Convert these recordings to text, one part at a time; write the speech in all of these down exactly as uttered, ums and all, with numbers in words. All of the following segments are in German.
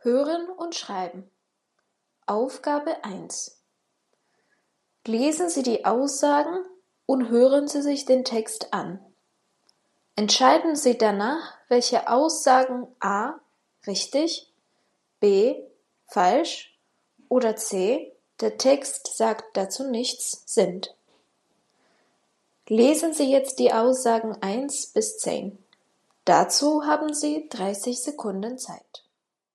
Hören und Schreiben. Aufgabe eins. Lesen Sie die Aussagen und hören Sie sich den Text an. Entscheiden Sie danach, welche Aussagen a. richtig, b. falsch oder c. der Text sagt dazu nichts sind. Lesen Sie jetzt die Aussagen eins bis zehn. Dazu haben Sie dreißig Sekunden Zeit.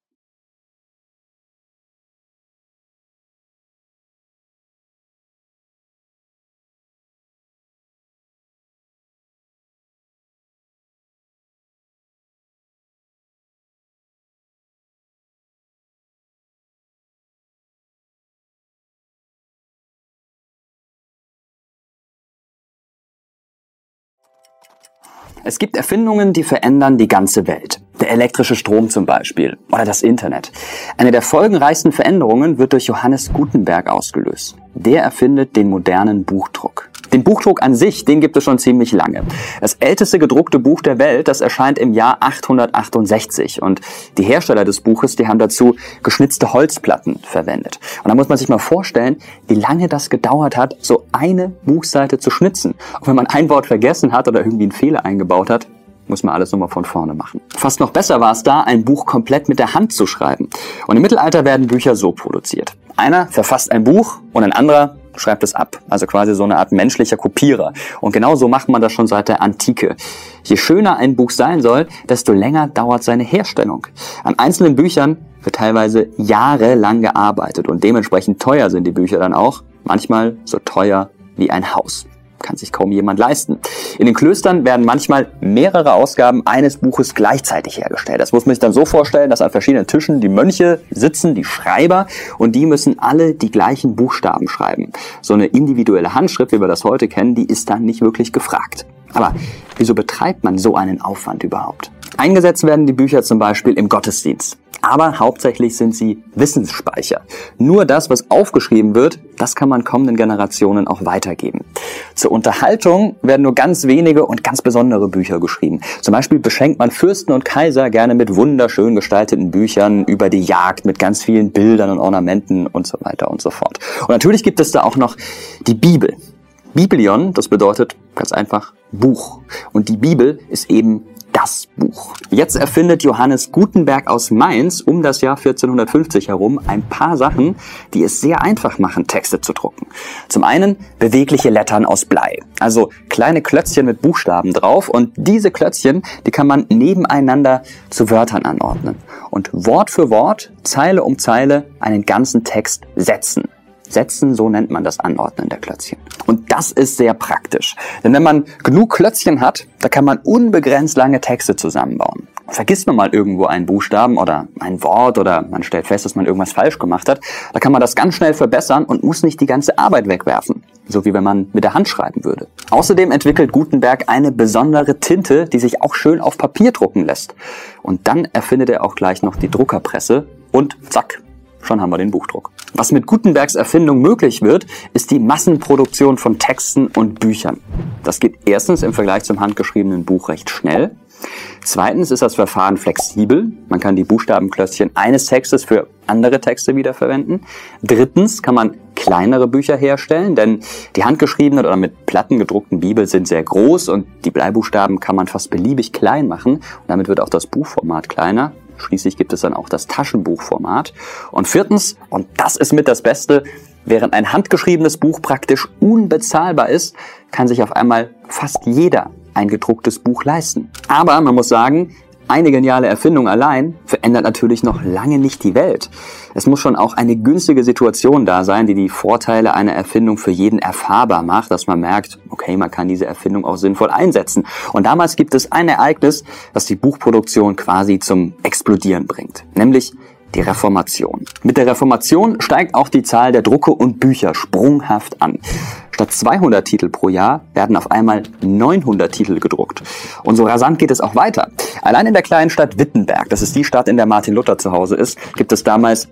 Es gibt Erfindungen, die verändern die ganze Welt. Der elektrische Strom zum Beispiel oder das Internet. Eine der folgenreichsten Veränderungen wird durch Johannes Gutenberg ausgelöst. Der erfindet den modernen Buchdruck. Den Buchdruck an sich, den gibt es schon ziemlich lange. Das älteste gedruckte Buch der Welt, das erscheint im Jahr achthundertachtundsechzig. Und die Hersteller des Buches, die haben dazu geschnitzte Holzplatten verwendet. Und da muss man sich mal vorstellen, wie lange das gedauert hat, so eine Buchseite zu schnitzen. Und wenn man ein Wort vergessen hat oder irgendwie einen Fehler eingebaut hat, muss man alles nochmal von vorne machen. Fast noch besser war es da, ein Buch komplett mit der Hand zu schreiben. Und im Mittelalter werden Bücher so produziert. Einer verfasst ein Buch und ein anderer schreibt es ab. Also quasi so eine Art menschlicher Kopierer. Und genau so macht man das schon seit der Antike. Je schöner ein Buch sein soll, desto länger dauert seine Herstellung. An einzelnen Büchern wird teilweise jahrelang gearbeitet und dementsprechend teuer sind die Bücher dann auch. Manchmal so teuer wie ein Haus. Kann sich kaum jemand leisten. In den Klöstern werden manchmal mehrere Ausgaben eines Buches gleichzeitig hergestellt. Das muss man sich dann so vorstellen, dass an verschiedenen Tischen die Mönche sitzen, die Schreiber, und die müssen alle die gleichen Buchstaben schreiben. So eine individuelle Handschrift, wie wir das heute kennen, die ist dann nicht wirklich gefragt. Aber wieso betreibt man so einen Aufwand überhaupt? Eingesetzt werden die Bücher zum Beispiel im Gottesdienst. Aber hauptsächlich sind sie Wissensspeicher. Nur das, was aufgeschrieben wird, das kann man kommenden Generationen auch weitergeben. Zur Unterhaltung werden nur ganz wenige und ganz besondere Bücher geschrieben. Zum Beispiel beschenkt man Fürsten und Kaiser gerne mit wunderschön gestalteten Büchern über die Jagd, mit ganz vielen Bildern und Ornamenten und so weiter und so fort. Und natürlich gibt es da auch noch die Bibel. Biblion, das bedeutet ganz einfach Buch. Und die Bibel ist eben das Buch. Jetzt erfindet Johannes Gutenberg aus Mainz um das Jahr vierzehnhundertfünfzig herum ein paar Sachen, die es sehr einfach machen, Texte zu drucken. Zum einen bewegliche Lettern aus Blei, also kleine Klötzchen mit Buchstaben drauf, und diese Klötzchen, die kann man nebeneinander zu Wörtern anordnen und Wort für Wort, Zeile um Zeile einen ganzen Text setzen. Setzen, so nennt man das Anordnen der Klötzchen. Und das ist sehr praktisch. Denn wenn man genug Klötzchen hat, da kann man unbegrenzt lange Texte zusammenbauen. Vergisst man mal irgendwo einen Buchstaben oder ein Wort oder man stellt fest, dass man irgendwas falsch gemacht hat, da kann man das ganz schnell verbessern und muss nicht die ganze Arbeit wegwerfen. So wie wenn man mit der Hand schreiben würde. Außerdem entwickelt Gutenberg eine besondere Tinte, die sich auch schön auf Papier drucken lässt. Und dann erfindet er auch gleich noch die Druckerpresse und zack, schon haben wir den Buchdruck. Was mit Gutenbergs Erfindung möglich wird, ist die Massenproduktion von Texten und Büchern. Das geht erstens im Vergleich zum handgeschriebenen Buch recht schnell. Zweitens ist das Verfahren flexibel. Man kann die Buchstabenklötzchen eines Textes für andere Texte wiederverwenden. Drittens kann man kleinere Bücher herstellen, denn die handgeschriebenen oder mit Platten gedruckten Bibel sind sehr groß und die Bleibuchstaben kann man fast beliebig klein machen. Und damit wird auch das Buchformat kleiner. Schließlich gibt es dann auch das Taschenbuchformat. Und viertens, und das ist mit das Beste, während ein handgeschriebenes Buch praktisch unbezahlbar ist, kann sich auf einmal fast jeder ein gedrucktes Buch leisten. Aber man muss sagen, eine geniale Erfindung allein verändert natürlich noch lange nicht die Welt. Es muss schon auch eine günstige Situation da sein, die die Vorteile einer Erfindung für jeden erfahrbar macht, dass man merkt, okay, man kann diese Erfindung auch sinnvoll einsetzen. Und damals gibt es ein Ereignis, das die Buchproduktion quasi zum Explodieren bringt, nämlich die Reformation. Mit der Reformation steigt auch die Zahl der Drucke und Bücher sprunghaft an. Statt zweihundert Titel pro Jahr werden auf einmal neunhundert Titel gedruckt. Und so rasant geht es auch weiter. Allein in der kleinen Stadt Wittenberg, das ist die Stadt, in der Martin Luther zu Hause ist, gibt es damals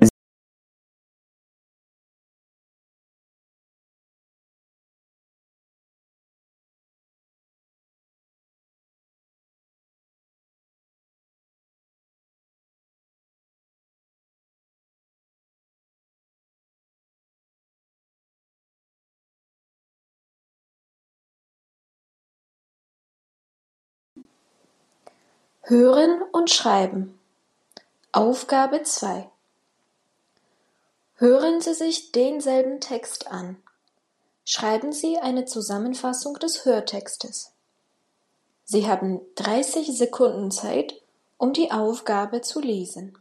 Hören und Schreiben. Aufgabe zwei. Hören Sie sich denselben Text an. Schreiben Sie eine Zusammenfassung des Hörtextes. Sie haben dreißig Sekunden Zeit, um die Aufgabe zu lesen.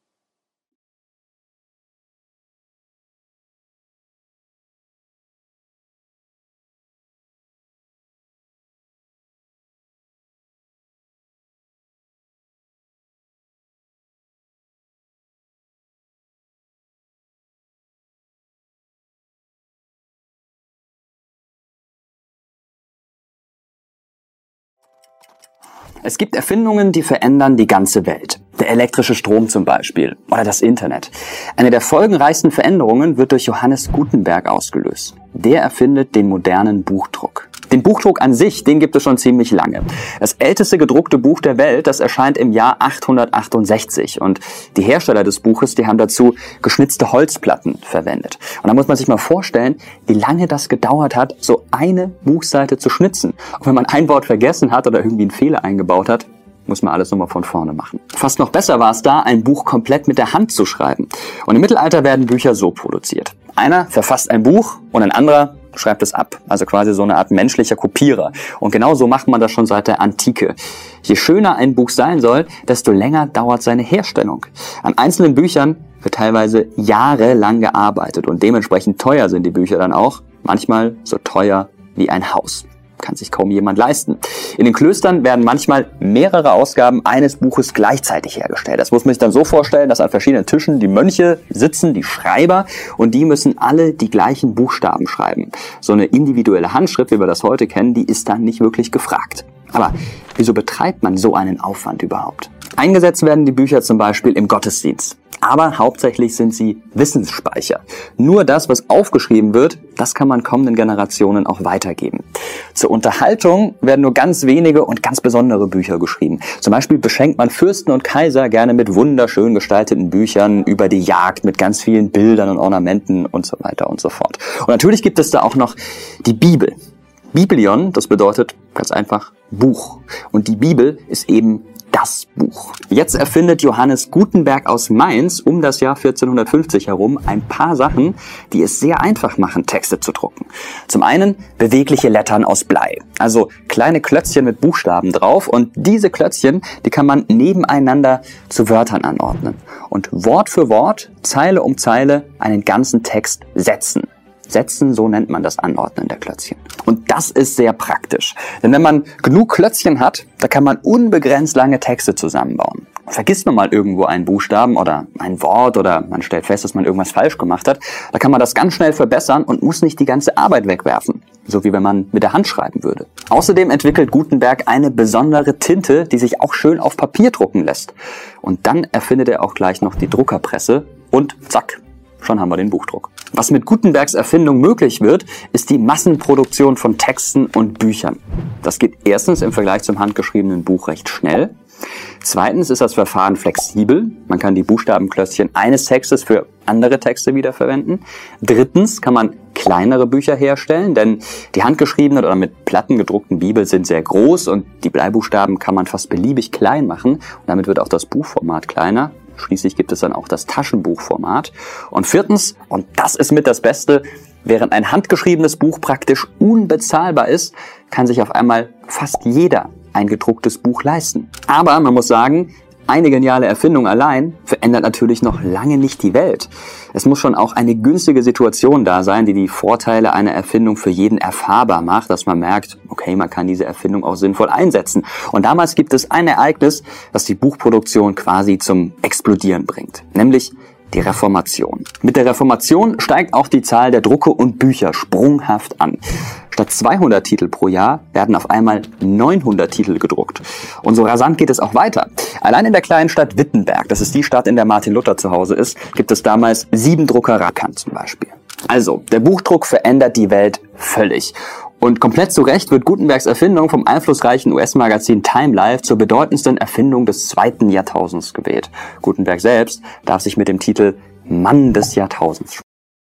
Es gibt Erfindungen, die verändern die ganze Welt. Der elektrische Strom zum Beispiel oder das Internet. Eine der folgenreichsten Veränderungen wird durch Johannes Gutenberg ausgelöst. Der erfindet den modernen Buchdruck. Den Buchdruck an sich, den gibt es schon ziemlich lange. Das älteste gedruckte Buch der Welt, das erscheint im Jahr achthundertachtundsechzig. Und die Hersteller des Buches, die haben dazu geschnitzte Holzplatten verwendet. Und da muss man sich mal vorstellen, wie lange das gedauert hat, so eine Buchseite zu schnitzen. Und wenn man ein Wort vergessen hat oder irgendwie einen Fehler eingebaut hat, muss man alles nochmal von vorne machen. Fast noch besser war es da, ein Buch komplett mit der Hand zu schreiben. Und im Mittelalter werden Bücher so produziert. Einer verfasst ein Buch und ein anderer schreibt es ab. Also quasi so eine Art menschlicher Kopierer. Und genau so macht man das schon seit der Antike. Je schöner ein Buch sein soll, desto länger dauert seine Herstellung. An einzelnen Büchern wird teilweise jahrelang gearbeitet und dementsprechend teuer sind die Bücher dann auch. Manchmal so teuer wie ein Haus. Kann sich kaum jemand leisten. In den Klöstern werden manchmal mehrere Ausgaben eines Buches gleichzeitig hergestellt. Das muss man sich dann so vorstellen, dass an verschiedenen Tischen die Mönche sitzen, die Schreiber, und die müssen alle die gleichen Buchstaben schreiben. So eine individuelle Handschrift, wie wir das heute kennen, die ist dann nicht wirklich gefragt. Aber wieso betreibt man so einen Aufwand überhaupt? Eingesetzt werden die Bücher zum Beispiel im Gottesdienst. Aber hauptsächlich sind sie Wissensspeicher. Nur das, was aufgeschrieben wird, das kann man kommenden Generationen auch weitergeben. Zur Unterhaltung werden nur ganz wenige und ganz besondere Bücher geschrieben. Zum Beispiel beschenkt man Fürsten und Kaiser gerne mit wunderschön gestalteten Büchern über die Jagd, mit ganz vielen Bildern und Ornamenten und so weiter und so fort. Und natürlich gibt es da auch noch die Bibel. Biblion, das bedeutet ganz einfach Buch. Und die Bibel ist eben das Buch. Jetzt erfindet Johannes Gutenberg aus Mainz um das Jahr vierzehnhundertfünfzig herum ein paar Sachen, die es sehr einfach machen, Texte zu drucken. Zum einen bewegliche Lettern aus Blei, also kleine Klötzchen mit Buchstaben drauf, und diese Klötzchen, die kann man nebeneinander zu Wörtern anordnen und Wort für Wort, Zeile um Zeile einen ganzen Text setzen. Setzen, so nennt man das Anordnen der Klötzchen. Und das ist sehr praktisch. Denn wenn man genug Klötzchen hat, da kann man unbegrenzt lange Texte zusammenbauen. Vergisst man mal irgendwo einen Buchstaben oder ein Wort oder man stellt fest, dass man irgendwas falsch gemacht hat, da kann man das ganz schnell verbessern und muss nicht die ganze Arbeit wegwerfen. So wie wenn man mit der Hand schreiben würde. Außerdem entwickelt Gutenberg eine besondere Tinte, die sich auch schön auf Papier drucken lässt. Und dann erfindet er auch gleich noch die Druckerpresse und zack, schon haben wir den Buchdruck. Was mit Gutenbergs Erfindung möglich wird, ist die Massenproduktion von Texten und Büchern. Das geht erstens im Vergleich zum handgeschriebenen Buch recht schnell. Zweitens ist das Verfahren flexibel. Man kann die Buchstabenklötzchen eines Textes für andere Texte wiederverwenden. Drittens kann man kleinere Bücher herstellen, denn die handgeschriebenen oder mit Platten gedruckten Bibeln sind sehr groß und die Bleibuchstaben kann man fast beliebig klein machen. Und damit wird auch das Buchformat kleiner. Schließlich gibt es dann auch das Taschenbuchformat. Und viertens, und das ist mit das Beste, während ein handgeschriebenes Buch praktisch unbezahlbar ist, kann sich auf einmal fast jeder ein gedrucktes Buch leisten. Aber man muss sagen, eine geniale Erfindung allein verändert natürlich noch lange nicht die Welt. Es muss schon auch eine günstige Situation da sein, die die Vorteile einer Erfindung für jeden erfahrbar macht, dass man merkt, okay, man kann diese Erfindung auch sinnvoll einsetzen. Und damals gibt es ein Ereignis, das die Buchproduktion quasi zum Explodieren bringt, nämlich die Reformation. Mit der Reformation steigt auch die Zahl der Drucke und Bücher sprunghaft an. Statt zweihundert Titel pro Jahr werden auf einmal neunhundert Titel gedruckt. Und so rasant geht es auch weiter. Allein in der kleinen Stadt Wittenberg, das ist die Stadt, in der Martin Luther zu Hause ist, gibt es damals sieben Druckereien zum Beispiel. Also, der Buchdruck verändert die Welt völlig. Und komplett zu Recht wird Gutenbergs Erfindung vom einflussreichen U S-Magazin Time Life zur bedeutendsten Erfindung des zweiten Jahrtausends gewählt. Gutenberg selbst darf sich mit dem Titel Mann des Jahrtausends.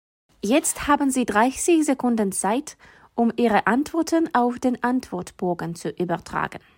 Jetzt haben Sie dreißig Sekunden Zeit, um Ihre Antworten auf den Antwortbogen zu übertragen.